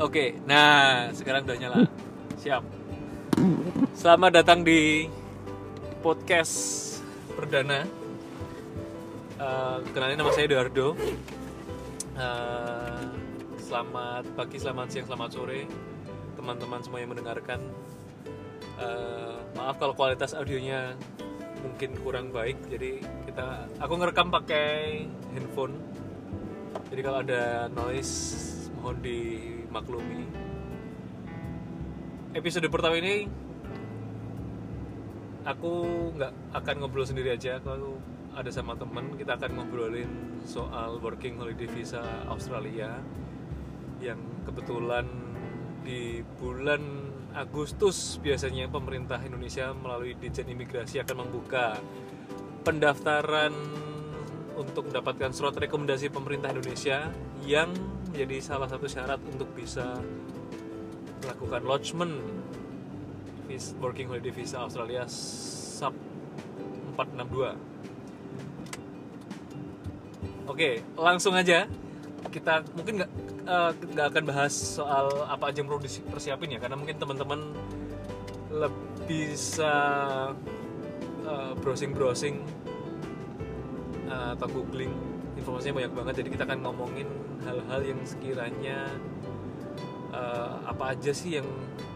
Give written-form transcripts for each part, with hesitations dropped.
Oke, nah sekarang udah nyala. Siap. Selamat datang di podcast perdana. Kenalin, nama saya Eduardo. Selamat pagi, selamat siang, selamat sore teman-teman semua yang mendengarkan. Maaf kalau kualitas audionya mungkin kurang baik. Jadi aku ngerekam pakai handphone. Jadi kalau ada noise mohon dimaklumi. Episode pertama ini aku nggak akan ngobrol sendiri aja. Aku ada sama temen, kita akan ngobrolin soal working holiday visa Australia yang kebetulan di bulan Agustus biasanya pemerintah Indonesia melalui Ditjen Imigrasi akan membuka pendaftaran untuk mendapatkan surat rekomendasi pemerintah Indonesia yang menjadi salah satu syarat untuk bisa melakukan lodgement working holiday visa Australia SUP 462. Oke, langsung aja. Kita mungkin nggak akan bahas soal apa aja yang perlu dipersiapin ya, karena mungkin teman-teman lebih bisa browsing atau googling, informasinya banyak banget. Jadi kita akan ngomongin hal-hal yang sekiranya apa aja sih yang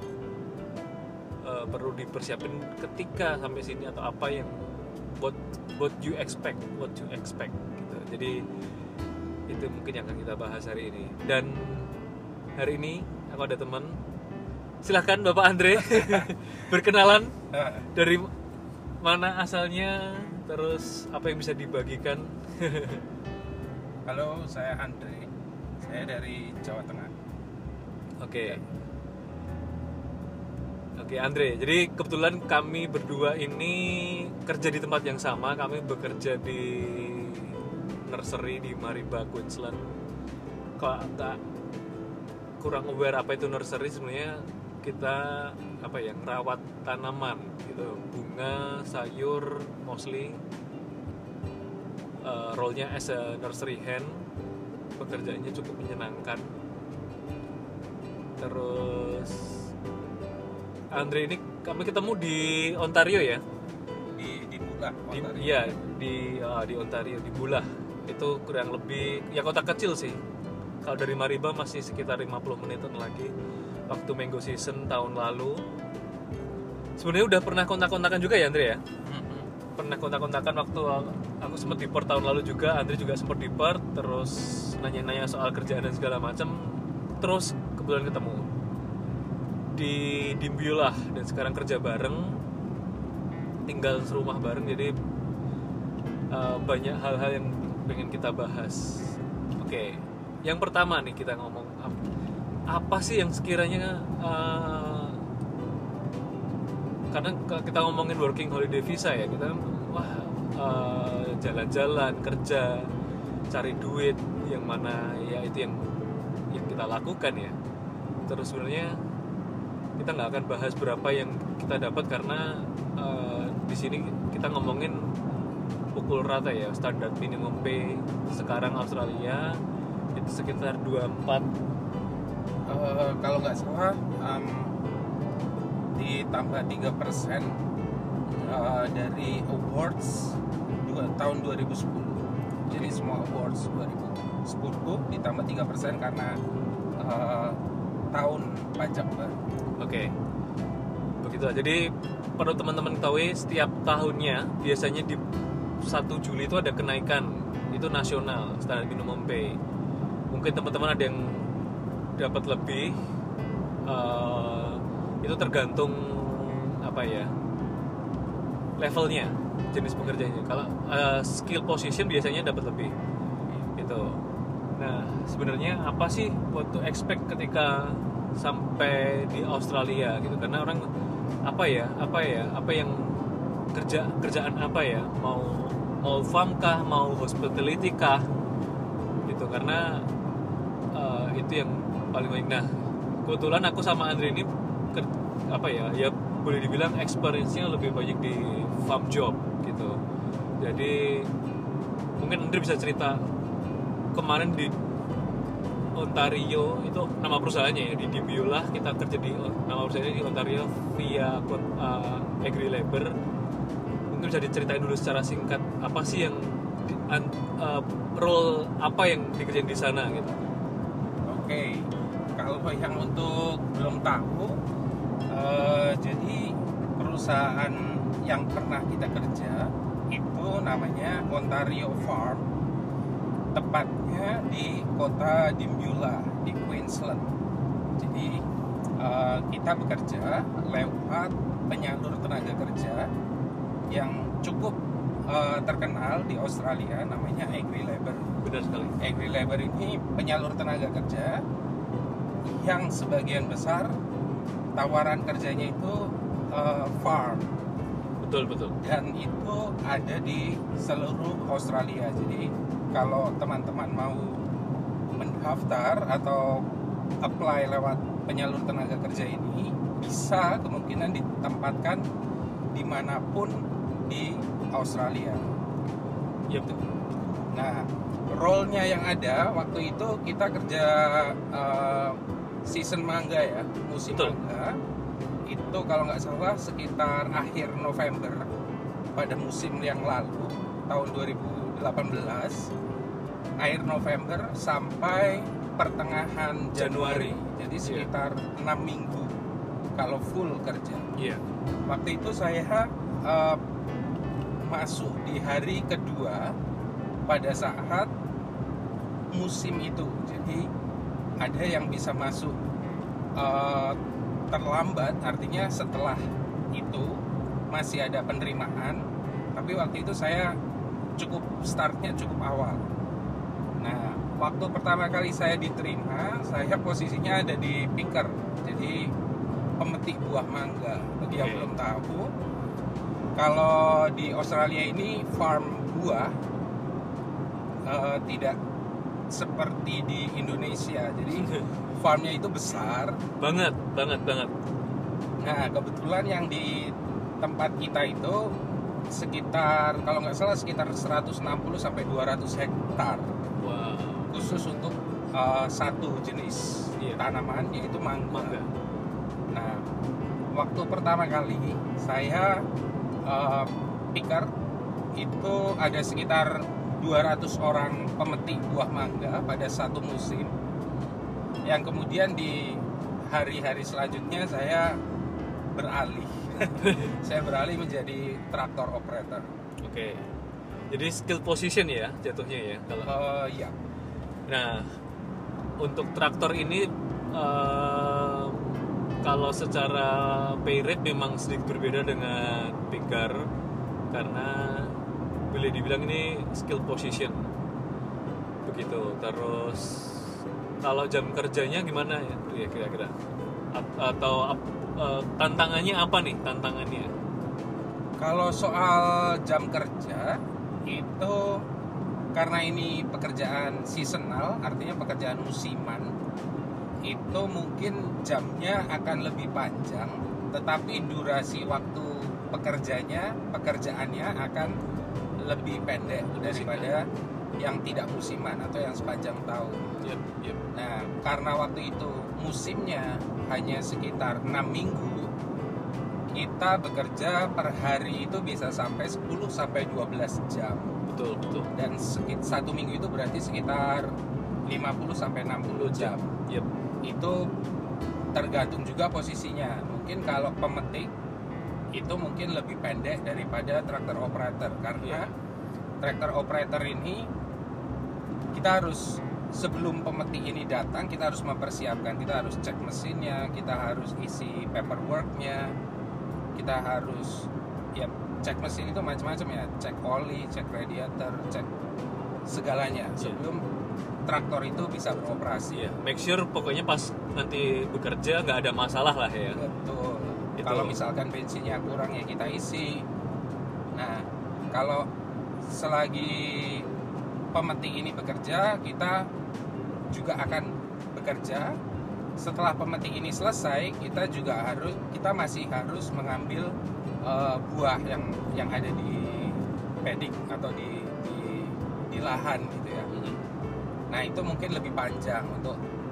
perlu dipersiapin ketika sampai sini, atau apa yang what you expect gitu. Jadi itu mungkin yang akan kita bahas hari ini. Dan hari ini aku ada teman. Silahkan Bapak Andre berkenalan, dari mana asalnya, terus apa yang bisa dibagikan. Halo, saya Andre. Saya dari Jawa Tengah. Oke, Andre. Jadi kebetulan kami berdua ini kerja di tempat yang sama. Kami bekerja di nursery di Marimba, Queensland. Kalau nggak kurang aware apa itu nursery, sebenarnya kita ngerawat tanaman gitu, bunga, sayur, mostly. Role-nya as a nursery hand, pekerjaannya cukup menyenangkan. Terus Andre ini kami ketemu di Ontario ya? Di Bulah, Ontario. Iya, di Ontario, di Bulah. Itu kurang lebih ya kota kecil sih. Kalau dari Marimba masih sekitar 50 menitan lagi. Waktu mango season tahun lalu. Sebenarnya udah pernah kontak-kontakan juga ya Andre ya? Pernah kontak-kontakan waktu aku sempat di Perth tahun lalu juga. Andre juga sempat di Perth, terus nanya-nanya soal kerjaan dan segala macam. Terus kebetulan ketemu di Dimbulah, dan sekarang kerja bareng, tinggal serumah bareng. Jadi banyak hal-hal yang pengen kita bahas. Oke, yang pertama nih kita ngomong apa sih yang sekiranya karena kita ngomongin working holiday visa ya, kita jalan-jalan, kerja, cari duit, yang mana ya itu yang kita lakukan ya. Terus sebenarnya kita nggak akan bahas berapa yang kita dapat, karena di sini kita ngomongin pukul rata ya, standar minimum pay sekarang Australia itu sekitar 24. Kalau nggak salah ditambah 3% dari awards tahun 2010. Jadi semua awards 2010 ditambah 3% karena tahun pajak baru. Oke. Begitu. Jadi perlu teman-teman ketahui, setiap tahunnya biasanya di 1 Juli itu ada kenaikan, itu nasional standar minimum pay. Mungkin teman-teman ada yang dapat lebih, itu tergantung levelnya, jenis pekerjaannya. Kalau skill position biasanya dapat lebih itu. Nah, sebenarnya apa sih what to expect ketika sampai di Australia gitu? Karena orang apa yang kerjaan apa ya, mau farm kah, mau hospitality kah gitu, karena itu yang paling banyak. Nah, kebetulan aku sama Andre ini ya boleh dibilang experience-nya lebih banyak di farm job gitu. Jadi mungkin Andre bisa cerita kemarin Ontario itu nama perusahaannya ya, di Beulah kita kerja di nama perusahaannya di Ontario via Agri Labor. Mungkin bisa diceritain dulu secara singkat apa sih yang role apa yang dikerjain di sana gitu. Oke, kalau yang untuk belum tahu, jadi perusahaan yang pernah kita kerja itu namanya Ontario Farm, tepatnya di kota Beulah di Queensland. Jadi kita bekerja lewat penyalur tenaga kerja yang cukup terkenal di Australia, namanya Agri Labor. Benar sekali. Agri Labor ini penyalur tenaga kerja yang sebagian besar tawaran kerjanya itu farm. Betul. Dan itu ada di seluruh Australia. Jadi kalau teman-teman mau mendaftar atau apply lewat penyalur tenaga kerja ini, bisa kemungkinan ditempatkan dimanapun di Australia. Yep. Nah, role-nya yang ada waktu itu kita kerja season mangga ya, musim Betul. mangga. Itu kalau nggak salah sekitar akhir November pada musim yang lalu tahun 2018, akhir November sampai pertengahan Januari. Jadi sekitar 6 minggu kalau full kerja. Iya. Waktu itu saya masuk di hari kedua pada saat musim itu. Jadi ada yang bisa masuk terlambat, artinya setelah itu masih ada penerimaan, tapi waktu itu saya startnya cukup awal. Nah, waktu pertama kali saya diterima, saya posisinya ada di picker, jadi pemetik buah mangga. Bagi yang belum tahu, kalau di Australia ini farm buah tidak seperti di Indonesia. Jadi farmnya itu besar banget. Nah, kebetulan yang di tempat kita itu sekitar, kalau nggak salah sekitar 160 sampai 200 hektar. Wow. Khusus untuk satu jenis tanaman, yaitu mangga. Nah, waktu pertama kali saya picker itu ada sekitar 200 orang pemetik buah mangga pada satu musim. Yang kemudian di hari-hari selanjutnya saya beralih. Saya beralih menjadi traktor operator. Oke. Jadi skill position ya jatuhnya ya kalau. Iya. Nah, untuk traktor ini kalau secara pay rate memang sedikit berbeda dengan picker karena boleh dibilang ini skill position begitu. Terus kalau jam kerjanya gimana ya kira-kira? Atau tantangannya apa nih tantangannya? Kalau soal jam kerja itu karena ini pekerjaan seasonal, artinya pekerjaan musiman, itu mungkin jamnya akan lebih panjang, tetapi durasi waktu pekerjaannya akan lebih pendek daripada yang tidak musiman atau yang sepanjang tahun. Yep. Nah, karena waktu itu musimnya hanya sekitar 6 minggu, kita bekerja per hari itu bisa sampai 10 sampai 12 jam. Betul. Dan satu minggu itu berarti sekitar 50 sampai 60 jam. Yep. Itu tergantung juga posisinya. Mungkin kalau pemetik itu mungkin lebih pendek daripada traktor operator, karena traktor operator ini kita harus, sebelum pemetik ini datang, kita harus mempersiapkan, kita harus cek mesinnya, kita harus isi paperworknya, kita harus cek mesin itu macam-macam ya, cek oli, cek radiator, cek segalanya sebelum traktor itu bisa beroperasi. Make sure pokoknya pas nanti bekerja nggak ada masalah lah ya. Betul. Kalau misalkan bensinnya kurang ya kita isi. Nah, kalau selagi pemetik ini bekerja, kita juga akan bekerja. Setelah pemetik ini selesai, kita masih harus mengambil buah yang ada di paddock atau di lahan gitu ya. Nah, itu mungkin lebih panjang untuk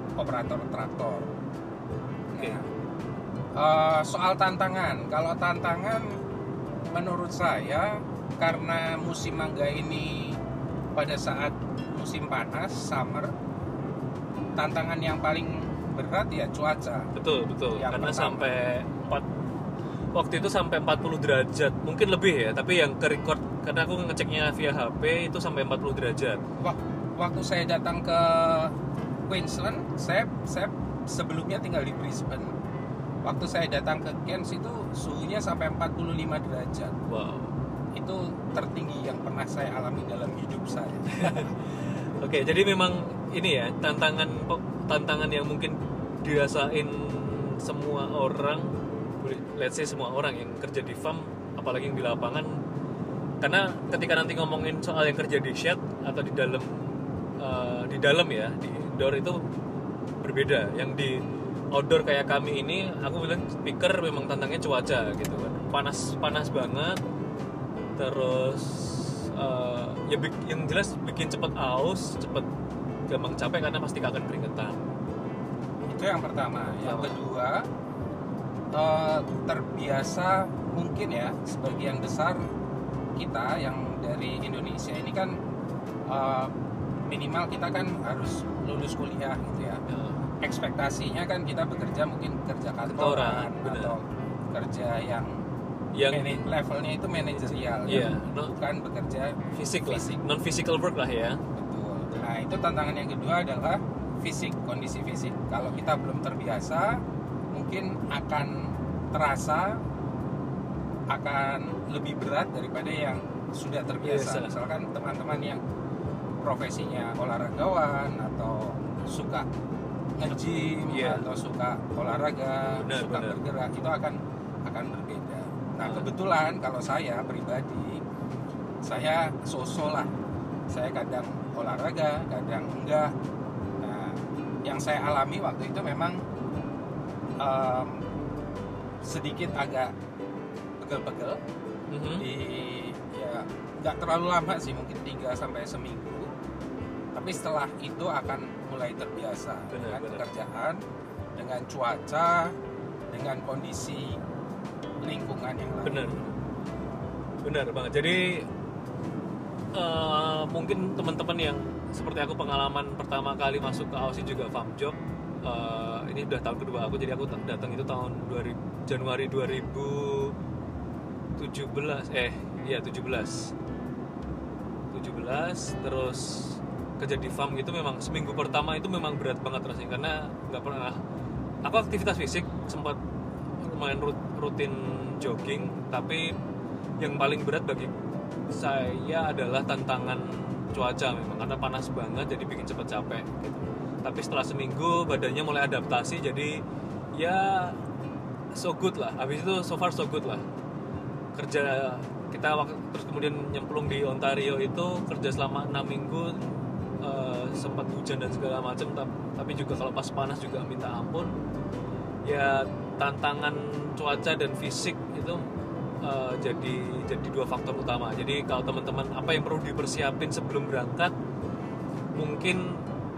operator traktor. Oke. Soal tantangan, kalau tantangan menurut saya karena musim mangga ini pada saat musim panas, summer, tantangan yang paling berat ya cuaca. Betul. Yang Karena pertama. sampai waktu itu sampai 40 derajat, mungkin lebih ya, tapi yang ke record karena aku ngeceknya via HP itu sampai 40 derajat. Waktu saya datang ke Queensland, saya sebelumnya tinggal di Brisbane. Waktu saya datang ke Cairns itu suhunya sampai 45 derajat. Wow. Itu tertinggi yang pernah saya alami dalam hidup saya. Oke, jadi memang ini ya tantangan yang mungkin dirasain semua orang, let's say semua orang yang kerja di farm, apalagi yang di lapangan. Karena ketika nanti ngomongin soal yang kerja di shed atau di dalam ya, di indoor itu berbeda. Yang di outdoor kayak kami ini, aku bilang speaker memang tantangannya cuaca gitu kan, panas banget, terus yang jelas bikin cepet aus, cepet gampang capek karena pasti akan keringetan. Itu yang pertama. Yang kedua, terbiasa mungkin ya sebagian besar kita yang dari Indonesia ini kan minimal kita kan harus lulus kuliah gitu ya. Ekspektasinya kan kita bekerja mungkin kerja kantoran atau kerja yang levelnya itu manajerial, bukan bekerja fisik. Non physical work lah ya. Betul. Nah itu tantangan yang kedua adalah fisik, kondisi fisik. Kalau kita belum terbiasa, mungkin akan terasa akan lebih berat daripada yang sudah terbiasa. Misalkan teman-teman yang profesinya olahragawan atau suka nge-gym atau suka olahraga, suka bergerak, itu akan berbeda. Nah kebetulan kalau saya pribadi, saya so-so lah. Saya kadang olahraga, kadang enggak. Nah yang saya alami waktu itu memang sedikit agak pegel-pegel. Ya nggak terlalu lama sih, mungkin 3 sampai seminggu. Tapi setelah itu akan mulai terbiasa dengan pekerjaan, dengan cuaca, dengan kondisi lingkungan yang lain. Benar banget. Jadi mungkin teman-teman yang seperti aku pengalaman pertama kali masuk ke Aussie juga farm job, ini udah tahun kedua aku. Jadi aku datang itu tahun Januari 2017. 17 terus kerja di farm gitu. Memang seminggu pertama itu memang berat banget rasanya karena nggak pernah aku aktivitas fisik, sempat lumayan rutin jogging, tapi yang paling berat bagi saya adalah tantangan cuaca memang karena panas banget, jadi bikin cepet capek gitu. Tapi setelah seminggu badannya mulai adaptasi, jadi ya so good lah. Habis itu so far so good lah. Kerja kita terus kemudian nyemplung di Ontario itu kerja selama 6 minggu, sempat hujan dan segala macam, tapi juga kalau pas panas juga minta ampun. Ya tantangan cuaca dan fisik itu jadi 2 faktor utama. Jadi kalau teman-teman apa yang perlu dipersiapin sebelum berangkat, mungkin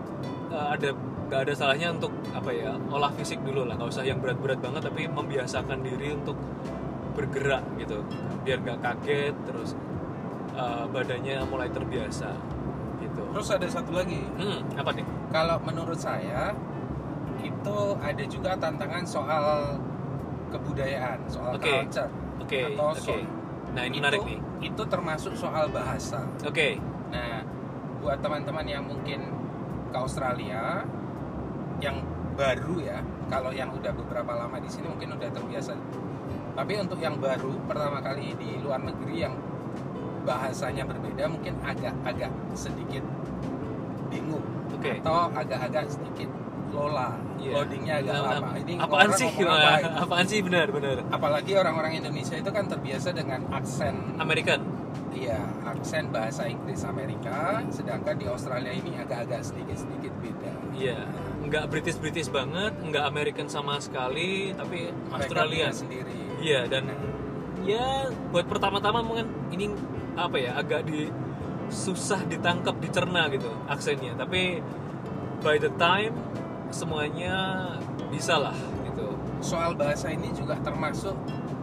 nggak ada salahnya untuk olah fisik dulu lah, nggak usah yang berat-berat banget, tapi membiasakan diri untuk bergerak gitu, biar nggak kaget, terus badannya mulai terbiasa gitu. Terus ada satu lagi. Apa nih? Kalau menurut saya itu ada juga tantangan soal kebudayaan, soal culture atau soul. Nah ini menarik nih. Itu termasuk soal bahasa. Nah buat teman-teman yang mungkin ke Australia yang baru ya, kalau yang udah beberapa lama di sini mungkin udah terbiasa. Tapi untuk yang baru pertama kali di luar negeri yang bahasanya berbeda, mungkin agak sedikit bingung atau agak sedikit loadingnya agak lama. Ini apaan sih benar. Apalagi orang-orang Indonesia itu kan terbiasa dengan aksen American. Iya, aksen bahasa Inggris Amerika, sedangkan di Australia ini agak sedikit beda. Iya, nggak British banget, nggak American sama sekali, tapi Australia sendiri. Iya, dan ya buat pertama-tama mungkin ini agak susah ditangkap, dicerna gitu aksennya. Tapi by the time semuanya bisa lah gitu. Soal bahasa ini juga termasuk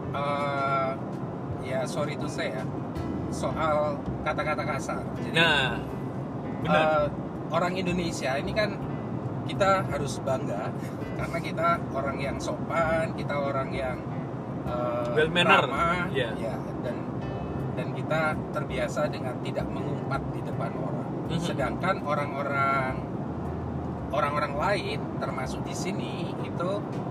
ya sorry to say ya, soal kata-kata kasar. Jadi Nah, benar. orang Indonesia ini kan kita harus bangga karena kita orang yang sopan, kita orang yang Well manner. ramah, Yeah. ya, dan kita terbiasa dengan tidak mengumpat di depan orang. Sedangkan orang-orang lain termasuk di sini itu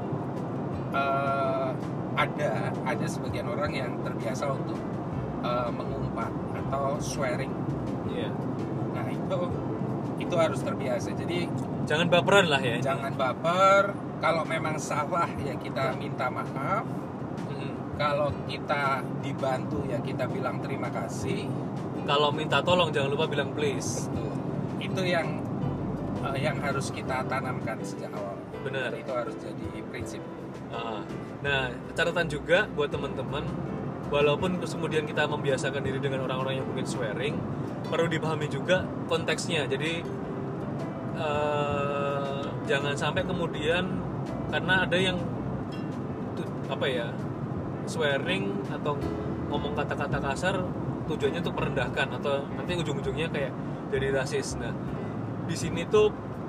ada sebagian orang yang terbiasa untuk mengumpat atau swearing. Iya. Nah itu harus terbiasa. Jadi Jangan baperan lah ya. jangan baper. Kalau memang salah ya kita minta maaf. Kalau kita dibantu ya kita bilang terima kasih. Kalau minta tolong jangan lupa bilang please. Betul. Itu yang harus kita tanamkan sejak awal. Benar. Dan itu harus jadi prinsip. Nah, catatan juga buat teman-teman, walaupun terus kemudian kita membiasakan diri dengan orang-orang yang mungkin swearing, perlu dipahami juga konteksnya. Jadi jangan sampai kemudian karena ada yang swearing atau ngomong kata-kata kasar tujuannya untuk merendahkan atau nanti ujung-ujungnya kayak jadi rasis. Nah, di sini tuh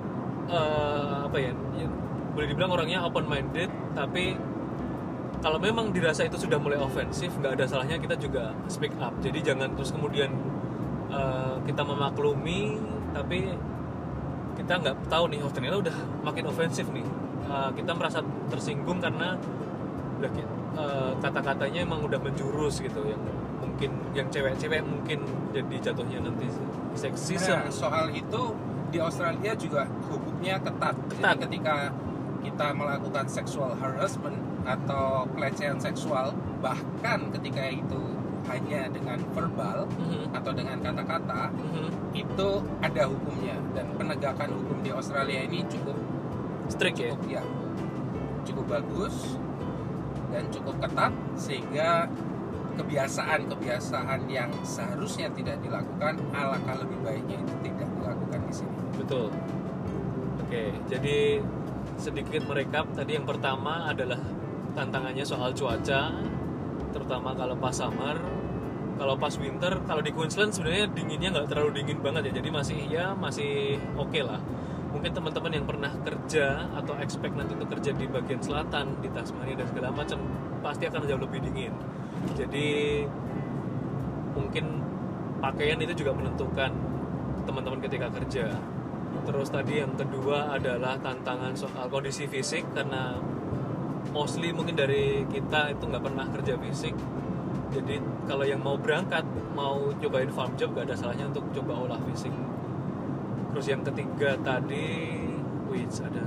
boleh dibilang orangnya open minded, tapi kalau memang dirasa itu sudah mulai ofensif, nggak ada salahnya kita juga speak up. Jadi jangan terus kemudian kita memaklumi tapi kita nggak tahu nih, oh ternyata udah makin ofensif nih. Kita merasa tersinggung karena kata-katanya emang udah menjurus gitu, yang mungkin yang cewek-cewek mungkin jadi jatuhnya nanti seksisme. Nah, soal itu di Australia juga hukumnya ketat. Jadi ketika kita melakukan sexual harassment atau pelecehan seksual, bahkan ketika itu hanya dengan verbal atau dengan kata-kata, itu ada hukumnya, dan penegakan hukum di Australia ini cukup strict ya? Cukup bagus dan cukup ketat, sehingga kebiasaan-kebiasaan yang seharusnya tidak dilakukan alangkah lebih baiknya itu tidak dilakukan di sini. Betul. Oke, jadi sedikit merekap tadi. Yang pertama adalah tantangannya soal cuaca, terutama kalau pas summer. Kalau pas winter, kalau di Queensland sebenarnya dinginnya nggak terlalu dingin banget ya, jadi masih oke lah. Mungkin teman-teman yang pernah kerja atau expect nanti untuk kerja di bagian selatan, di Tasmania dan segala macam, pasti akan jauh lebih dingin. Jadi mungkin pakaian itu juga menentukan teman-teman ketika kerja. Terus tadi yang kedua adalah tantangan soal kondisi fisik, karena mostly mungkin dari kita itu nggak pernah kerja fisik. Jadi kalau yang mau berangkat, mau cobain farm job, gak ada salahnya untuk coba olah fisik. Terus yang ketiga tadi, ada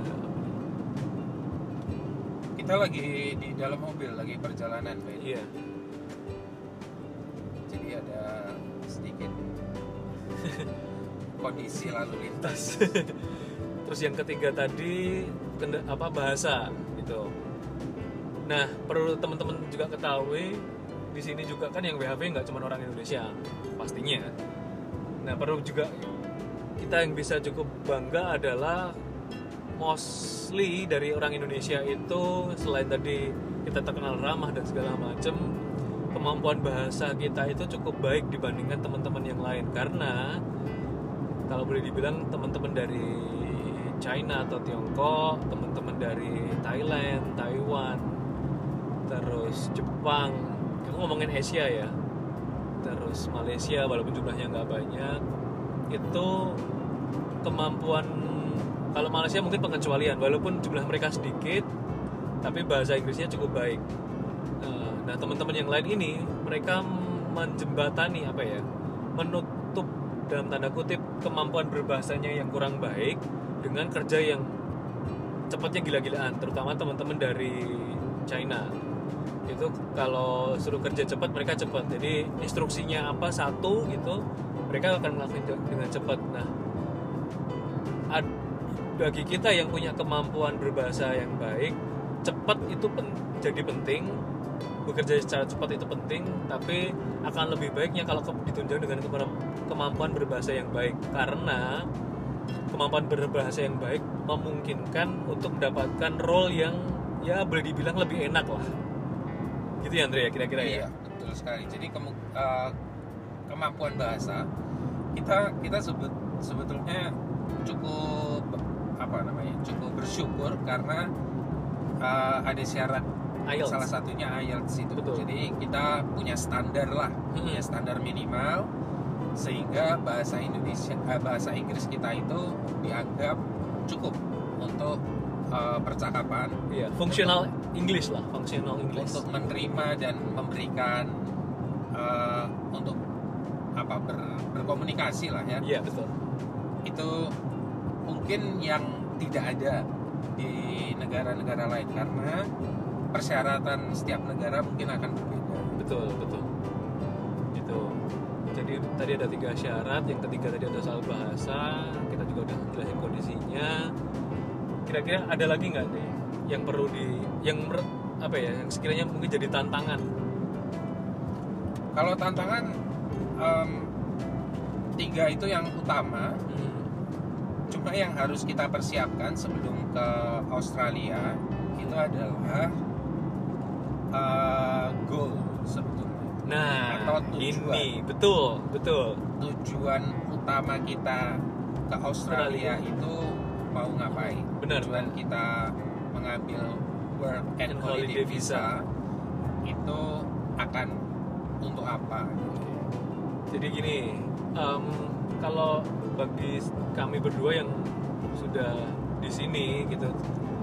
kita lagi di dalam mobil, lagi perjalanan, Pak. Iya. Jadi ada sedikit kondisi lalu lintas. Terus yang ketiga tadi bahasa gitu. Nah, perlu teman-teman juga ketahui di sini juga kan yang WHV nggak cuma orang Indonesia pastinya. Nah, perlu juga kita yang bisa cukup bangga adalah mostly dari orang Indonesia itu, selain tadi kita terkenal ramah dan segala macam, kemampuan bahasa kita itu cukup baik dibandingkan teman-teman yang lain. Karena kalau boleh dibilang teman-teman dari China atau Tiongkok, teman-teman dari Thailand, Taiwan, terus Jepang, kita ngomongin Asia ya, terus Malaysia walaupun jumlahnya nggak banyak, itu kemampuan, kalau Malaysia mungkin pengecualian, walaupun jumlah mereka sedikit tapi bahasa Inggrisnya cukup baik. Nah, teman-teman yang lain ini mereka menjembatani menutup dalam tanda kutip kemampuan berbahasanya yang kurang baik dengan kerja yang cepatnya gila-gilaan, terutama teman-teman dari China. Itu kalau suruh kerja cepat, mereka cepat. Jadi instruksinya apa satu gitu, mereka akan melakukan dengan cepat. Nah, bagi kita yang punya kemampuan berbahasa yang baik, cepat itu jadi penting. Bekerja secara cepat itu penting, tapi akan lebih baiknya kalau ditunjang dengan kemampuan berbahasa yang baik. Karena kemampuan berbahasa yang baik memungkinkan untuk mendapatkan role yang ya boleh dibilang lebih enak lah. Gitu ya Andre ya kira-kira ya. Iya, betul sekali. Jadi kemampuan bahasa kita sebetulnya cukup cukup bersyukur karena ada syarat IELTS. salah satunya IELTS itu. Betul. Jadi kita punya standar lah, punya standar minimal sehingga bahasa Inggris kita itu dianggap cukup untuk percakapan. Iya, functional English lah, functional English. Untuk menerima dan memberikan untuk berkomunikasi lah ya. Iya, betul. Itu mungkin yang tidak ada di negara-negara lain karena persyaratan setiap negara mungkin akan berbeda. Betul. Itu. Jadi tadi ada 3 syarat, yang ketiga tadi ada soal bahasa, kita juga udah jelasin kondisinya. Kira-kira ada lagi nggak nih yang perlu yang sekiranya mungkin jadi tantangan? Kalau tantangan 3 itu yang utama. Cuma yang harus kita persiapkan sebelum ke Australia itu adalah goal sebetulnya. Nah, atau tujuan. ini betul. Tujuan utama kita ke Australia itu mau ngapain? Benar. Tujuan kita mengambil work and holiday visa itu akan untuk apa? Jadi gini, kalau bagi kami berdua yang sudah di sini gitu,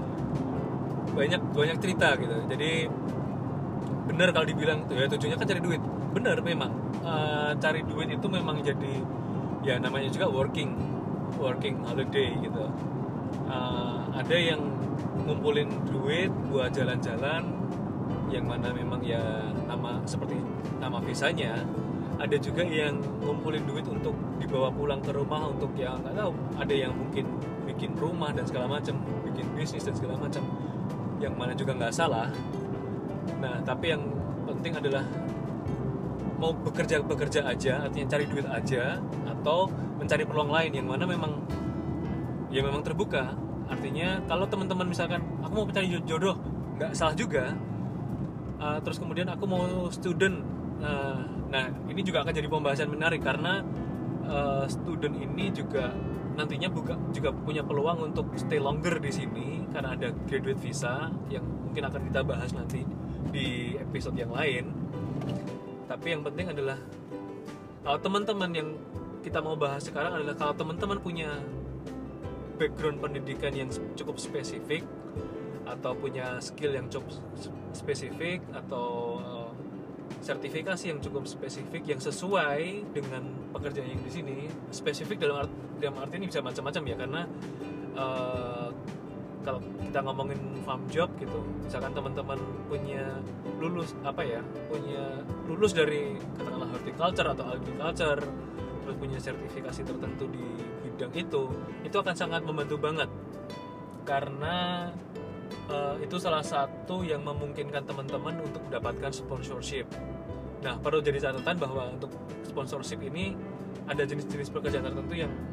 banyak cerita gitu. Jadi benar kalau dibilang ya tujuannya kan cari duit, benar memang cari duit itu memang jadi ya namanya juga working holiday gitu. Ada yang ngumpulin duit buat jalan-jalan yang mana memang ya seperti nama visanya. Ada juga yang ngumpulin duit untuk dibawa pulang ke rumah untuk yang nggak tahu, ada yang mungkin bikin rumah dan segala macam, bikin bisnis dan segala macam, yang mana juga nggak salah. Nah tapi yang penting adalah mau bekerja aja, artinya cari duit aja, atau mencari peluang lain yang mana memang terbuka. Artinya kalau teman-teman misalkan aku mau mencari jodoh, nggak salah juga. Terus kemudian aku mau student. Nah ini juga akan jadi pembahasan menarik karena student ini juga nantinya juga punya peluang untuk stay longer di sini karena ada graduate visa yang mungkin akan kita bahas nanti di episode yang lain. Tapi yang penting adalah kalau teman-teman yang kita mau bahas sekarang adalah kalau teman-teman punya background pendidikan yang cukup spesifik atau punya skill yang cukup spesifik atau sertifikasi yang cukup spesifik yang sesuai dengan pekerjaan yang di sini. Spesifik dalam arti ini bisa macam-macam ya, karena kalau kita ngomongin farm job gitu, misalkan teman-teman punya lulus dari katakanlah horticulture atau agriculture, terus punya sertifikasi tertentu di bidang itu akan sangat membantu banget karena itu salah satu yang memungkinkan teman-teman untuk mendapatkan sponsorship. Nah, perlu jadi catatan bahwa untuk sponsorship ini ada jenis-jenis pekerjaan tertentu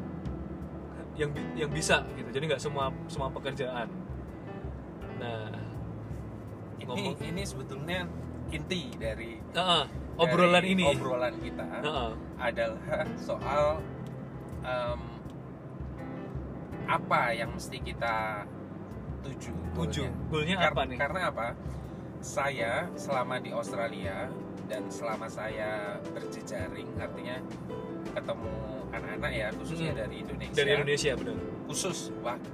yang bisa gitu. Jadi nggak semua pekerjaan. Nah, ini sebetulnya inti dari obrolan kita adalah soal apa yang mesti kita tuju. Goalnya apa nih? Karena apa? Saya selama di Australia dan selama saya berjejaring, artinya ketemu anak-anak ya, khususnya dari Indonesia. Dari Indonesia, benar. Khusus,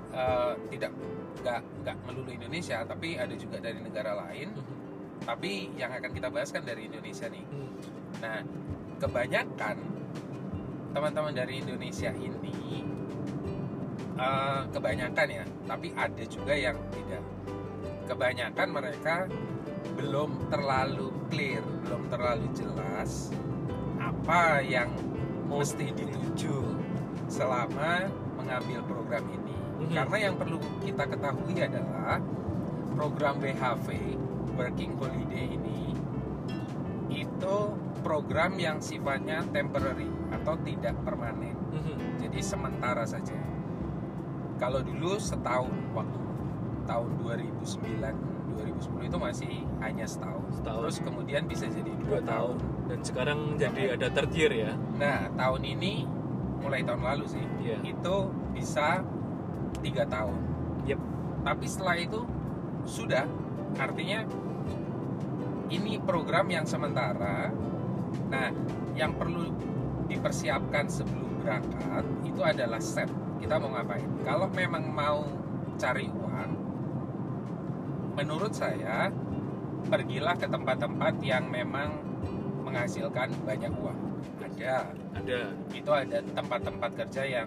nggak melulu Indonesia, tapi ada juga dari negara lain. Tapi yang akan kita bahas kan dari Indonesia nih. Nah, kebanyakan teman-teman dari Indonesia ini kebanyakan ya, tapi ada juga yang tidak. Kebanyakan mereka belum terlalu clear, belum terlalu jelas apa yang mesti dituju selama mengambil program ini. Karena yang perlu kita ketahui adalah program WHV, Working Holiday ini, itu program yang sifatnya temporary atau tidak permanen. Jadi sementara saja. Kalau dulu setahun, waktu tahun 2009 2010 itu masih hanya setahun. Terus kemudian bisa jadi 2 tahun. Dan sekarang jadi ada third year ya. Nah, tahun ini mulai tahun lalu sih, itu bisa 3 tahun. Tapi setelah itu sudah, artinya ini program yang sementara. Nah, yang perlu dipersiapkan sebelum berangkat itu adalah set. Kita mau ngapain? Kalau memang mau cari uang, menurut saya pergilah ke tempat-tempat yang memang menghasilkan banyak uang. Ada. Itu ada tempat-tempat kerja yang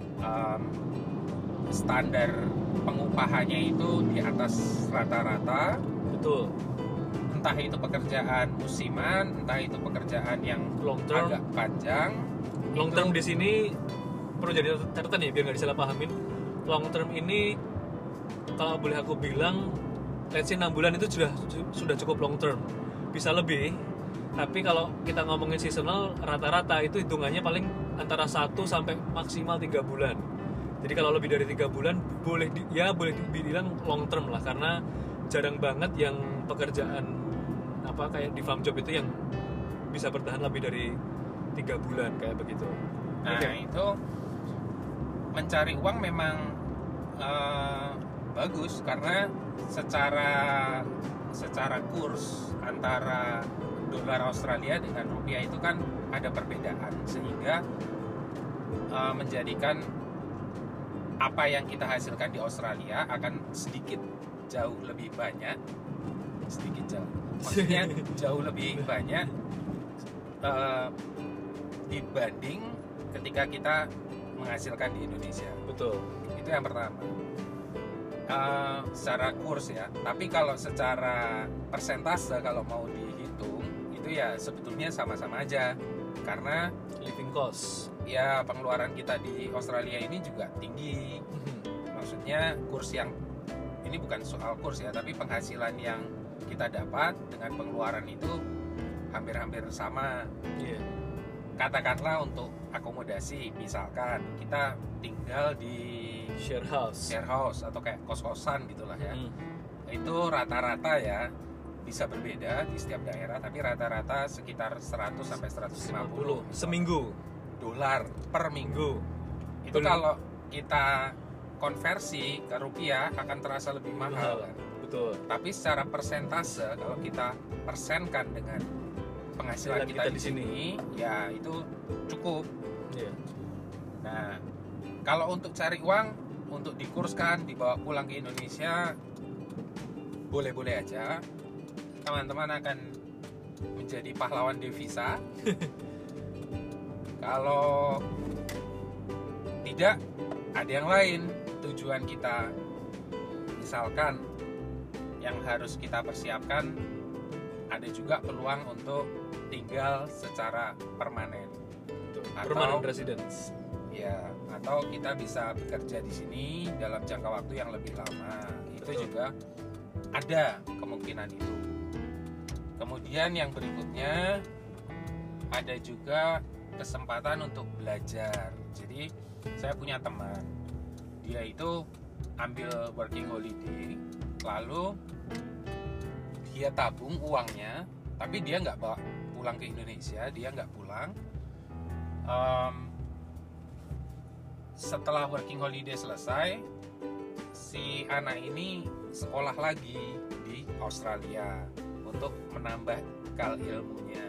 standar pengupahannya itu di atas rata-rata. Betul. Entah itu pekerjaan musiman, entah itu pekerjaan yang long term, agak panjang. Long term di sini perlu jadi catatan ya, biar nggak disalahpahamin. Long term ini kalau boleh aku bilang, let's say 6 bulan itu sudah cukup long term. Bisa lebih, tapi kalau kita ngomongin seasonal, rata-rata itu hitungannya paling antara 1 sampai maksimal 3 bulan. Jadi kalau lebih dari 3 bulan boleh dibilang long term lah, karena jarang banget yang pekerjaan kayak di farm job itu yang bisa bertahan lebih dari 3 bulan kayak begitu. Nah, itu mencari uang memang bagus, karena secara kurs antara dolar Australia dengan rupiah itu kan ada perbedaan, sehingga menjadikan apa yang kita hasilkan di Australia akan jauh lebih banyak, maksudnya jauh lebih banyak dibanding ketika kita menghasilkan di Indonesia. Betul. Itu yang pertama. Secara kurs ya. Tapi kalau secara persentase kalau mau dihitung itu ya sebetulnya sama-sama aja, karena living cost ya pengeluaran kita di Australia ini juga tinggi. Maksudnya kurs yang ini bukan soal kurs ya, tapi penghasilan yang kita dapat dengan pengeluaran itu hampir-hampir sama. Katakanlah untuk akomodasi, misalkan kita tinggal di share house atau kayak kos-kosan gitulah ya. Itu rata-rata ya bisa berbeda di setiap daerah, tapi rata-rata sekitar 100 sampai 150 seminggu dolar per minggu. Itu kalau kita konversi ke rupiah akan terasa lebih mahal kan? Betul. Tapi secara persentase kalau kita persenkan dengan penghasilan kita di sini, ya itu cukup. Nah, kalau untuk cari uang, untuk dikurskan, dibawa pulang ke Indonesia, boleh-boleh aja. Teman-teman akan menjadi pahlawan devisa. Kalau tidak, ada yang lain. Tujuan kita, misalkan yang harus kita persiapkan, ada juga peluang untuk tinggal secara permanen. Permanent residence. Ya, atau kita bisa bekerja di sini dalam jangka waktu yang lebih lama. Itu juga ada kemungkinan itu. Kemudian yang berikutnya ada juga kesempatan untuk belajar. Jadi saya punya teman, dia itu ambil working holiday, lalu dia tabung uangnya, tapi dia nggak bawa pulang ke Indonesia, dia nggak pulang. Setelah working holiday selesai, si anak ini sekolah lagi di Australia untuk menambah bekal ilmunya.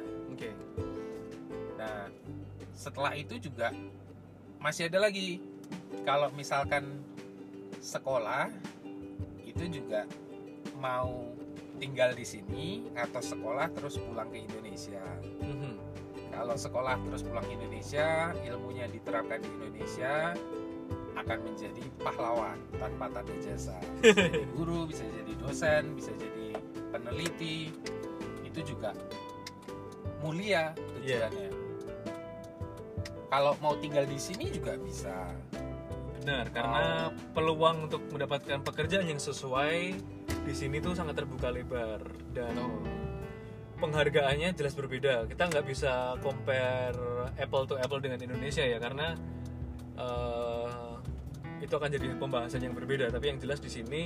Nah, setelah itu juga masih ada lagi. Kalau misalkan sekolah itu juga mau tinggal di sini atau sekolah terus pulang ke Indonesia. Kalau sekolah terus pulang ke Indonesia, ilmunya diterapkan di Indonesia, akan menjadi pahlawan tanpa tanda jasa. Bisa jadi guru, bisa jadi dosen, bisa jadi peneliti. Itu juga mulia tujuannya. Kalau mau tinggal di sini juga bisa. Benar, karena peluang untuk mendapatkan pekerjaan yang sesuai di sini tuh sangat terbuka lebar, dan penghargaannya jelas berbeda. Kita nggak bisa compare apple to apple dengan Indonesia ya, karena itu akan jadi pembahasan yang berbeda. Tapi yang jelas di sini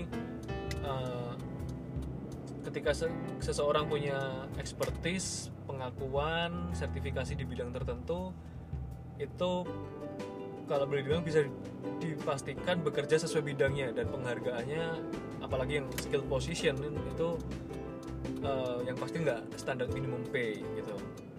ketika seseorang punya expertise, pengakuan, sertifikasi di bidang tertentu, itu kalau boleh dibilang bisa dipastikan bekerja sesuai bidangnya, dan penghargaannya apalagi yang skill position itu yang pasti nggak standar minimum pay gitu.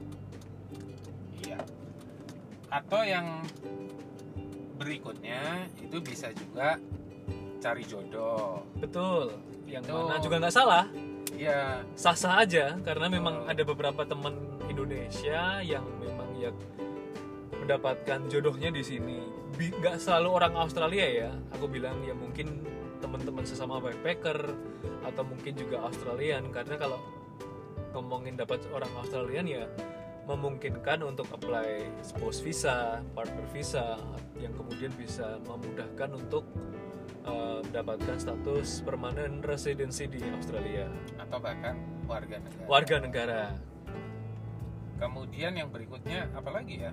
Iya. Atau yang berikutnya itu bisa juga cari jodoh. Betul. Yang Itu, mana juga nggak salah. Iya. Sah-sah aja, karena memang ada beberapa teman Indonesia yang memang ya mendapatkan jodohnya di sini. Nggak selalu orang Australia ya. Aku bilang ya mungkin teman-teman sesama backpacker atau mungkin juga Australian, karena kalau ngomongin dapat orang Australian ya memungkinkan untuk apply spouse visa, partner visa, yang kemudian bisa memudahkan untuk mendapatkan status permanent residency di Australia Atau bahkan warga negara. Kemudian yang berikutnya apalagi ya?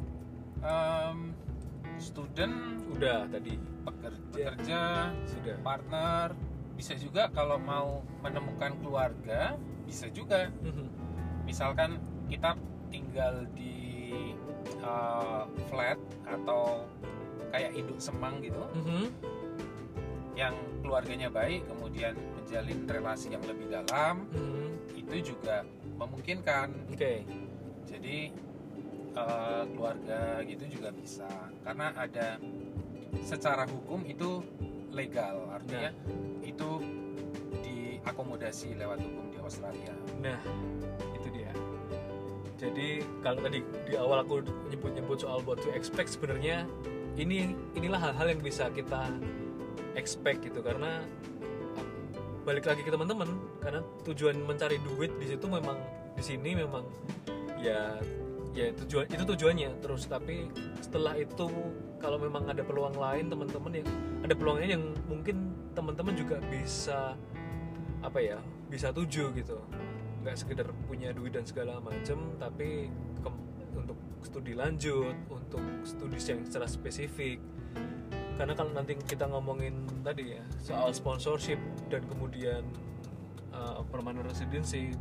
Student, Udah tadi pekerja, sudah. partner, bisa juga kalau mau menemukan keluarga, bisa juga. Misalkan kita tinggal di flat atau kayak induk semang gitu, yang keluarganya baik, kemudian menjalin relasi yang lebih dalam, itu juga memungkinkan. Oke. Jadi keluarga gitu juga bisa, karena ada secara hukum itu legal, artinya itu diakomodasi lewat hukum di Australia. Nah, itu dia. Jadi kalau tadi di awal aku nyebut soal what to expect, sebenarnya inilah hal-hal yang bisa kita expect gitu, karena balik lagi ke teman-teman, karena tujuan mencari duit di situ memang di sini memang ya tujuannya terus. Tapi setelah itu kalau memang ada peluang lain, teman-teman yang ada peluangnya yang mungkin teman-teman juga bisa bisa tuju gitu, nggak sekedar punya duit dan segala macam, tapi untuk studi lanjut, untuk studi yang secara spesifik. Karena kalau nanti kita ngomongin tadi ya soal sponsorship dan kemudian permanent residency,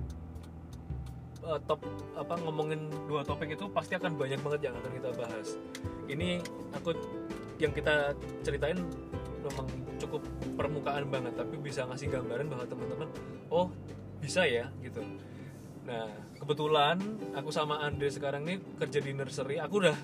ngomongin dua topik itu pasti akan banyak banget yang akan kita bahas. Ini yang kita ceritain memang cukup permukaan banget, tapi bisa ngasih gambaran bahwa teman-teman bisa ya gitu. Nah, kebetulan aku sama Andre sekarang nih kerja di nursery. Aku udah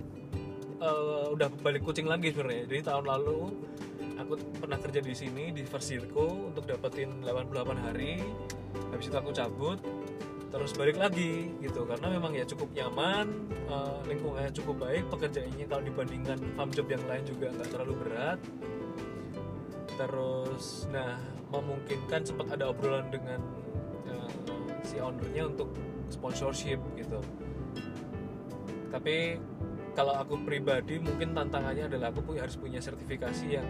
balik kucing lagi sebenarnya. Jadi tahun lalu aku pernah kerja di sini di Versirco untuk dapetin 88 hari. Habis itu aku cabut, terus balik lagi gitu, karena memang ya cukup nyaman, lingkungannya cukup baik, pekerjaannya kalau dibandingkan farm job yang lain juga nggak terlalu berat. Terus memungkinkan sempat ada obrolan dengan si ownernya untuk sponsorship gitu. Tapi kalau aku pribadi mungkin tantangannya adalah aku harus punya sertifikasi yang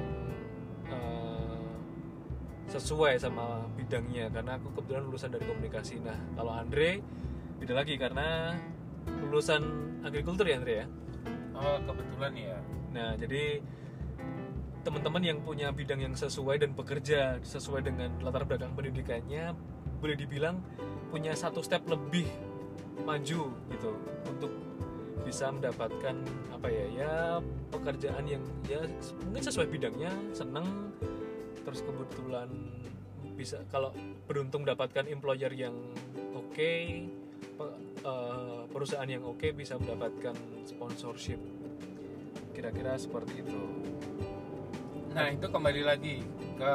sesuai sama bidangnya, karena aku kebetulan lulusan dari komunikasi. Nah, kalau Andre beda lagi karena lulusan agrikultur ya Andre ya? Oh, kebetulan ya. Nah, jadi teman-teman yang punya bidang yang sesuai dan bekerja sesuai dengan latar belakang pendidikannya, boleh dibilang punya satu step lebih maju gitu untuk bisa mendapatkan pekerjaan yang ya mungkin sesuai bidangnya, seneng, terus kebetulan bisa kalau beruntung mendapatkan employer yang oke, perusahaan yang oke, bisa mendapatkan sponsorship, kira-kira seperti itu. Nah, itu kembali lagi ke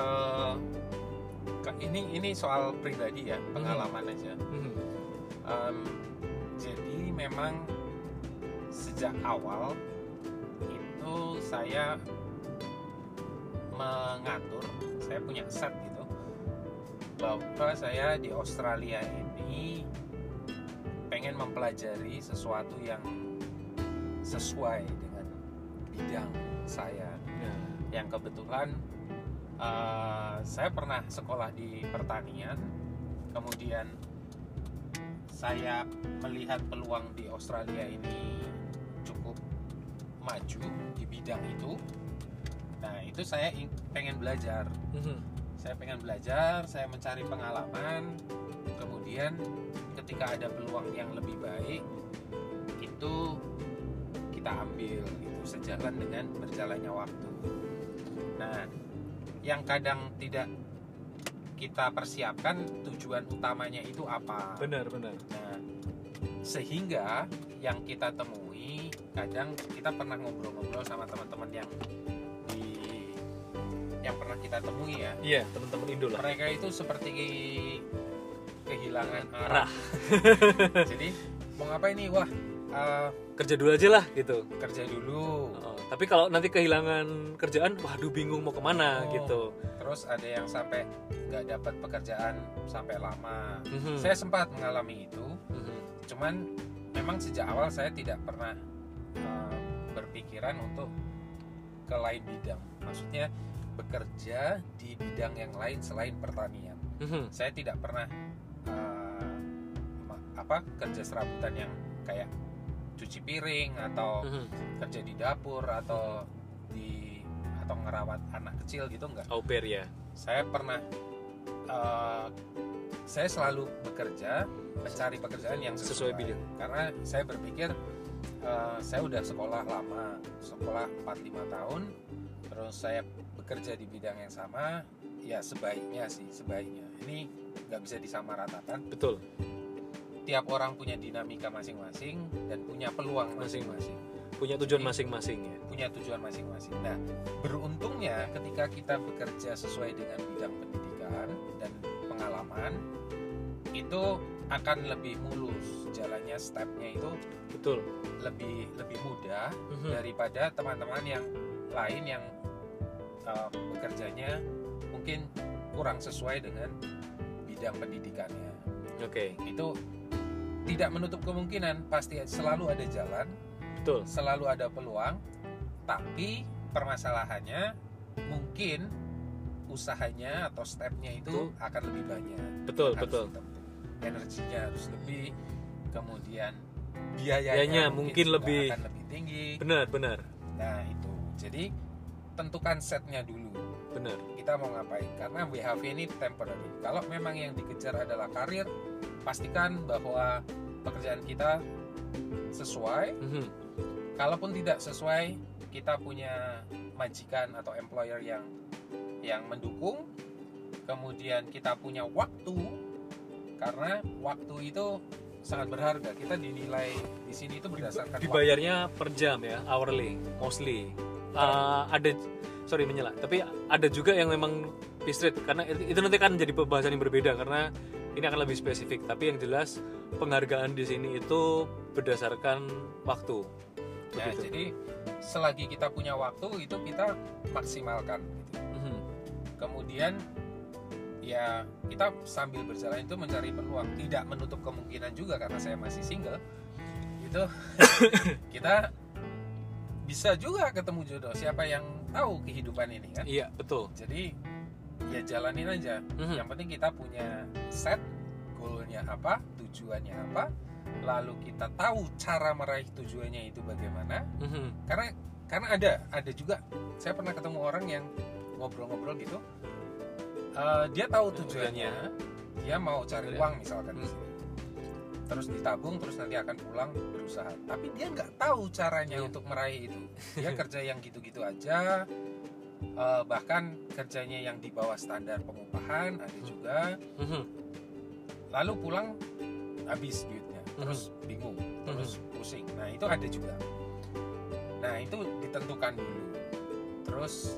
ini soal pribadi ya, pengalaman aja. Jadi memang sejak awal itu saya mengatur, saya punya set gitu, bahwa saya di Australia ini pengen mempelajari sesuatu yang sesuai dengan bidang saya. Yang kebetulan saya pernah sekolah di pertanian, kemudian saya melihat peluang di Australia ini cukup maju di bidang itu, Nah itu saya pengen belajar. Saya pengen belajar, saya mencari pengalaman. Kemudian ketika ada peluang yang lebih baik, itu kita ambil gitu, sejalan dengan berjalannya waktu. Nah, yang kadang tidak kita persiapkan tujuan utamanya itu apa. Benar. Nah, sehingga yang kita temui, kadang kita pernah ngobrol-ngobrol sama teman-teman yang pernah kita temui ya. Iya, teman-teman Indo lah. Mereka itu seperti kehilangan arah. Jadi mau ngapain nih? Wah, kerja dulu aja lah gitu. kerja dulu. Tapi kalau nanti kehilangan kerjaan, waduh bingung mau kemana gitu. Terus ada yang sampai nggak dapat pekerjaan sampai lama. Saya sempat mengalami itu. Cuman memang sejak awal saya tidak pernah berpikiran untuk ke lain bidang. Maksudnya bekerja di bidang yang lain selain pertanian. Saya tidak pernah kerja serabutan yang kayak cuci piring atau kerja di dapur atau ngerawat anak kecil gitu, enggak. Au pair ya. Saya pernah saya selalu bekerja, mencari pekerjaan yang sesuai bidang. Karena saya berpikir saya udah sekolah lama, sekolah 4-5 tahun, terus saya bekerja di bidang yang sama, ya sebaiknya. Ini nggak bisa disamaratakan. Betul. Tiap orang punya dinamika masing-masing dan punya peluang masing-masing. Punya tujuan masing-masing ya. Punya tujuan masing-masing. Nah, beruntungnya ketika kita bekerja sesuai dengan bidang pendidikan dan pengalaman, itu akan lebih mulus jalannya, stepnya itu betul, lebih mudah daripada teman-teman yang lain yang bekerjanya mungkin kurang sesuai dengan bidang pendidikannya. Oke. Itu tidak menutup kemungkinan, pasti selalu ada jalan, betul, selalu ada peluang, tapi permasalahannya mungkin usahanya atau stepnya itu akan lebih banyak. Betul. Energinya harus lebih, kemudian biayanya mungkin lebih akan lebih tinggi. Benar. Nah itu, jadi tentukan setnya dulu. Benar. Kita mau ngapain? Karena WHV ini temporary. Kalau memang yang dikejar adalah karir, pastikan bahwa pekerjaan kita sesuai. Kalaupun tidak sesuai, kita punya majikan atau employer yang mendukung. Kemudian kita punya waktu, karena waktu itu sangat berharga. Kita dinilai di sini itu berdasarkan dibayarnya per jam ya, hourly mostly. Tapi ada juga yang memang piece rate, karena itu nanti kan jadi pembahasan yang berbeda karena ini akan lebih spesifik. Tapi yang jelas penghargaan di sini itu berdasarkan waktu. Ya, jadi selagi kita punya waktu itu kita maksimalkan. Gitu. Kemudian ya kita sambil berjalan itu mencari peluang, tidak menutup kemungkinan juga karena saya masih single. Itu kita bisa juga ketemu jodoh. Siapa yang tahu kehidupan ini kan? Iya, betul. Jadi ya jalanin aja. Yang penting kita punya set goalnya apa, tujuannya apa, lalu kita tahu cara meraih tujuannya itu bagaimana. Karena ada juga, saya pernah ketemu orang yang ngobrol-ngobrol gitu, dia tahu tujuannya, dia mau cari uang misalkan di sini, terus ditabung, terus nanti akan pulang berusaha, tapi dia nggak tahu caranya untuk meraih itu. Dia kerja yang gitu-gitu aja, bahkan kerjanya yang di bawah standar pengupahan ada juga. Lalu pulang habis duitnya, terus bingung, terus pusing. Nah itu ada juga. Nah itu ditentukan dulu. Terus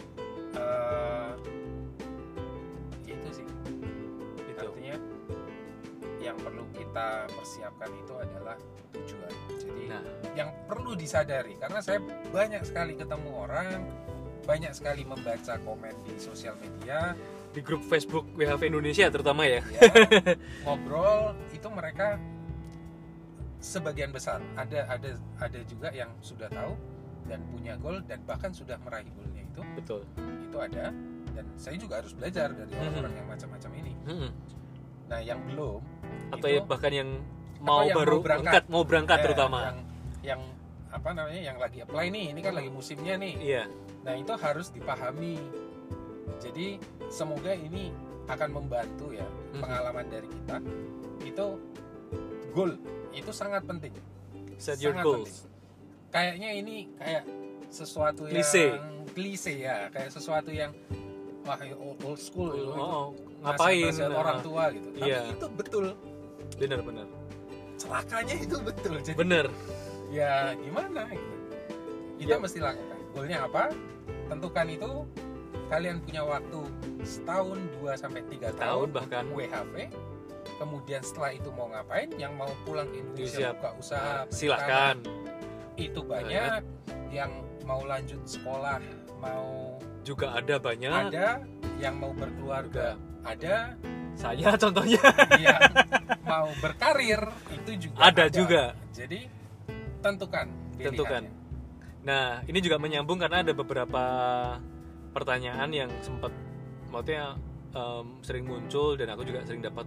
itu sih. Artinya yang perlu kita persiapkan itu adalah tujuan. Jadi yang perlu disadari, karena saya banyak sekali ketemu orang, banyak sekali membaca komen di sosial media, di grup Facebook WHV Indonesia terutama ya, ngobrol itu mereka sebagian besar ada juga yang sudah tahu dan punya goal dan bahkan sudah meraih goalnya itu. Betul. Itu ada, dan saya juga harus belajar dari orang-orang yang macam-macam ini. Nah yang belum atau itu, ya bahkan yang mau berangkat ya, terutama yang apa namanya yang lagi apply nih, ini kan lagi musimnya nih. Iya. Nah itu harus dipahami. Jadi semoga ini akan membantu ya, pengalaman dari kita. Itu goal itu sangat penting. Set your Sangat goals. penting. Kayaknya ini kayak sesuatu Klise. yang klise ya, kayak sesuatu yang wah old school gitu. Ngapain? Nasihat orang tua gitu. Tapi Iya. itu betul. Bener. Celakanya itu betul. Jadi Bener. ya gimana gitu. Kita Ya. mesti lakukan. Goalnya apa? Tentukan itu. Kalian punya waktu setahun, 2-3 tahun bahkan. WHV. Kemudian setelah itu mau ngapain? Yang mau pulang ke Indonesia Siap. buka usaha, Silakan. itu banyak. Yang mau lanjut sekolah, mau Juga ada banyak. ada. Yang mau berkeluarga, ada. Saya contohnya. Yang mau berkarir, itu juga Ada juga. Jadi tentukan pilihannya. Nah, ini juga menyambung karena ada beberapa pertanyaan yang sempat maksudnya sering muncul dan aku juga sering dapat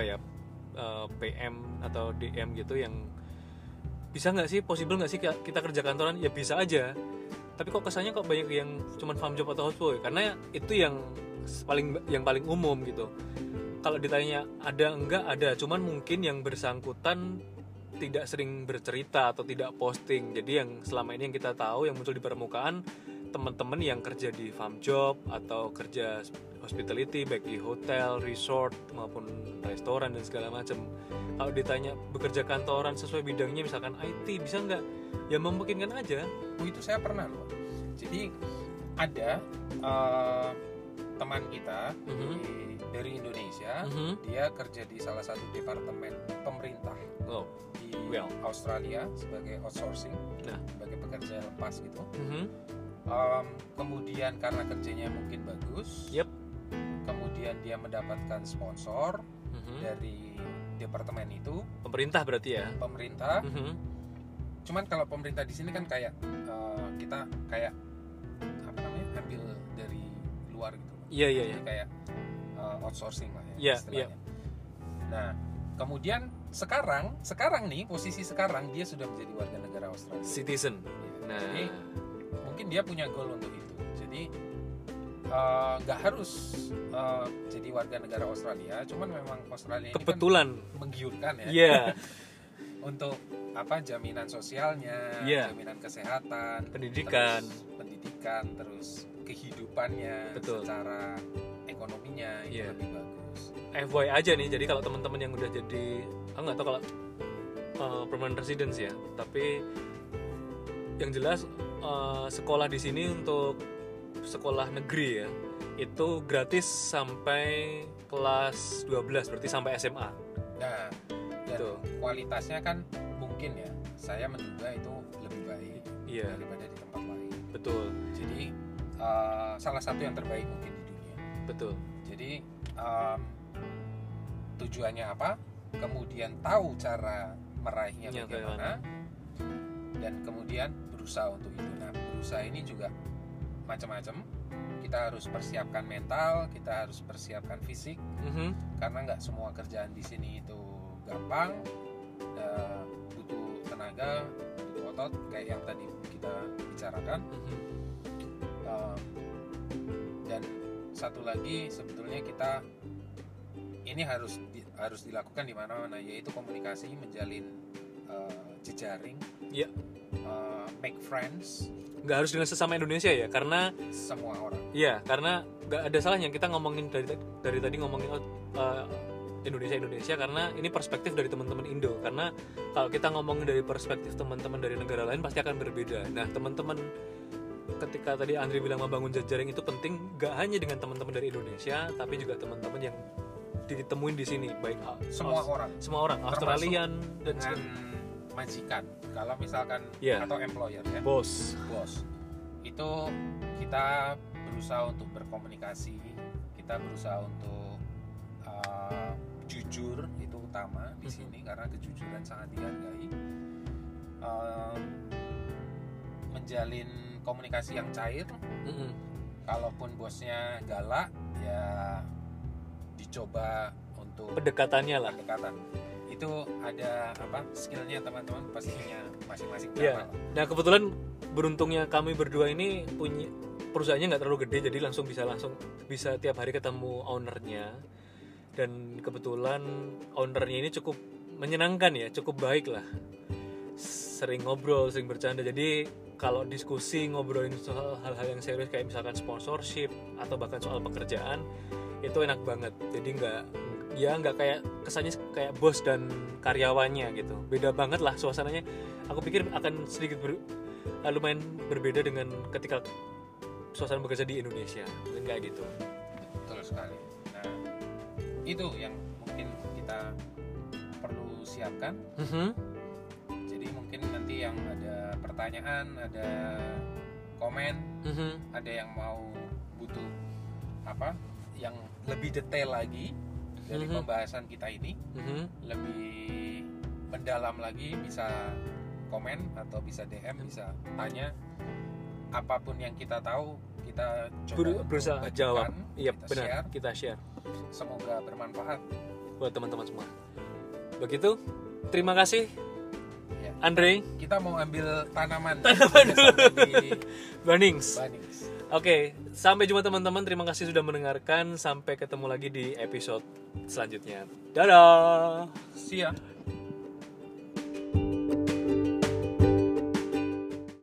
PM atau DM gitu yang bisa nggak sih, possible nggak sih kita kerja kantoran? Ya bisa aja. Tapi kok kesannya kok banyak yang cuman farm job atau houseboy? Karena itu yang paling umum gitu. Kalau ditanya ada enggak, ada, cuman mungkin yang bersangkutan tidak sering bercerita atau tidak posting. Jadi yang selama ini yang kita tahu yang muncul di permukaan teman-teman yang kerja di farm job atau kerja hospitality baik di hotel, resort maupun restoran dan segala macam. Kalau ditanya bekerja kantoran sesuai bidangnya misalkan IT bisa nggak? Ya memungkinkan aja. Itu saya pernah loh. Jadi ada teman kita dari Indonesia, dia kerja di salah satu departemen pemerintah di Australia sebagai outsourcing, sebagai pekerja lepas gitu. Kemudian karena kerjanya mungkin bagus, kemudian dia mendapatkan sponsor dari departemen itu. Pemerintah berarti ya? Pemerintah. Cuman kalau pemerintah di sini kan kayak kita kayak apa namanya ambil dari luar gitu. Iya. Kayak outsourcing lah ya istilahnya. Nah, kemudian sekarang nih posisi sekarang dia sudah menjadi warga negara Australia. Citizen. Ya, Nah, jadi mungkin dia punya goal untuk itu. Jadi nggak harus jadi warga negara Australia, cuman memang Australia ini kebetulan kan menggiurkan ya. Iya. Untuk apa jaminan sosialnya, jaminan kesehatan, pendidikan, terus kehidupannya, secara ekonominya itu lebih bagus. FYI aja nih, jadi kalau teman-teman yang udah jadi, aku nggak tahu kalau permanent residence ya, tapi yang jelas sekolah di sini untuk sekolah negeri ya itu gratis sampai kelas 12, berarti sampai SMA. Nah, dan kualitasnya kan mungkin ya, saya menduga itu lebih baik daripada di tempat lain. Betul. Jadi salah satu yang terbaik mungkin di dunia. Betul. Jadi tujuannya apa? Kemudian tahu cara meraihnya bagaimana, dan kemudian berusaha untuk itu. Nah, berusaha ini juga macam-macam. Kita harus persiapkan mental, kita harus persiapkan fisik, karena nggak semua kerjaan di sini itu gampang, butuh tenaga, butuh otot, kayak yang tadi kita bicarakan. Dan satu lagi sebetulnya kita ini harus dilakukan di mana-mana, yaitu komunikasi, menjalin jejaring, make friends. Nggak harus dengan sesama Indonesia ya, karena semua orang. Iya, karena nggak ada salahnya kita ngomongin dari tadi ngomongin Indonesia karena ini perspektif dari teman-teman Indo. Karena kalau kita ngomongin dari perspektif teman-teman dari negara lain pasti akan berbeda. Nah, teman-teman ketika tadi Andri bilang membangun jejaring itu penting, nggak hanya dengan teman-teman dari Indonesia, tapi juga teman-teman yang ditemuin di sini, baik semua orang, Australian dan majikan, kalau misalkan atau employer ya, bos itu kita berusaha untuk berkomunikasi, kita berusaha untuk jujur, itu utama di sini karena kejujuran sangat dihargai. Menjalin komunikasi yang cair. Kalaupun bosnya galak ya dicoba untuk pendekatannya lah. Itu ada skillnya teman-teman pastinya masing-masing Iya. cara. Nah kebetulan beruntungnya kami berdua ini punya perusahaannya nggak terlalu gede, jadi langsung bisa tiap hari ketemu ownernya. Dan kebetulan ownernya ini cukup menyenangkan ya, cukup baik lah. Sering ngobrol, sering bercanda. Jadi kalau diskusi ngobrolin soal hal-hal yang serius kayak misalkan sponsorship atau bahkan soal pekerjaan, itu enak banget. Jadi nggak kayak kesannya kayak bos dan karyawannya gitu. Beda banget lah suasananya. Aku pikir akan sedikit lumayan berbeda dengan ketika suasana bekerja di Indonesia. Mungkin kayak gitu. Betul sekali. Nah, itu yang mungkin kita perlu siapkan. Jadi mungkin nanti yang ada pertanyaan, ada komen, ada yang mau butuh apa yang lebih detail lagi dari pembahasan kita ini, lebih mendalam lagi, bisa komen atau bisa DM, bisa tanya. Apapun yang kita tahu kita coba Berusaha bagikan, jawab. Iya kita benar, share. kita share Semoga bermanfaat. buat teman-teman semua. Begitu, terima kasih Ya. Andre. Kita mau ambil tanaman di Bannings. Bannings. Oke, sampai jumpa teman-teman. Terima kasih sudah mendengarkan. Sampai ketemu lagi di episode selanjutnya. Dadah. See ya.